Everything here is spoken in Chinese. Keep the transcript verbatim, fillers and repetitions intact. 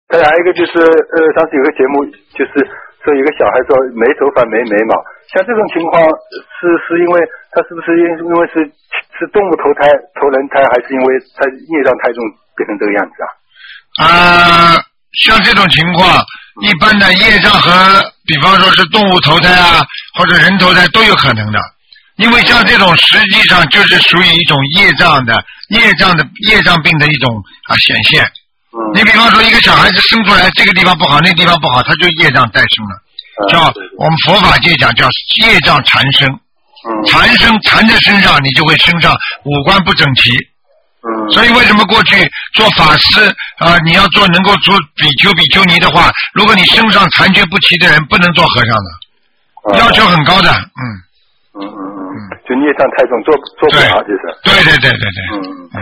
他还有一个就是呃，上次有个节目就是说有个小孩说没头发没眉毛，像这种情况是是因为他是不是因因为是是动物投胎投人胎，还是因为他业障太重变成这个样子啊？ 啊、呃，像这种情况，一般的业障和比方说是动物投胎啊，或者人投胎都有可能的。因为像这种实际上就是属于一种业障的业障的业障病的一种啊显现。 嗯、 你比方说一个小孩子生出来这个地方不好那个地方不好，他就业障诞生了，叫我们佛法界讲叫业障缠身。嗯、缠身缠在身上，你就会身上五官不整齐。嗯、所以为什么过去做法师啊、呃，你要做能够做比丘比丘尼的话，如果你身上残缺不齐的人不能做和尚的，嗯、要求很高的。嗯。 嗯嗯嗯，就孽障太重，做做不好就是。 对对对对对。嗯。